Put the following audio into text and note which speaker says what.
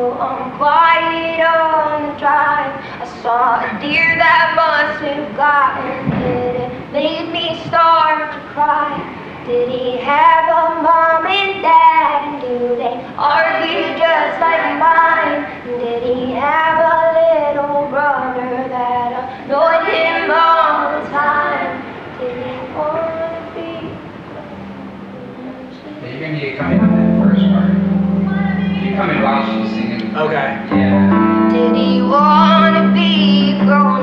Speaker 1: quiet on the drive. I saw a deer that must have gotten hit. It made me start to cry. Did he have a mom and dad? And do they argue just like mine? And did he have a little brother that annoyed him all the time? Did he want to be?
Speaker 2: Yeah, you're gonna need to come in on that first part. You come in while she's singing.
Speaker 3: Okay.
Speaker 2: Yeah.
Speaker 1: Did he want to be grown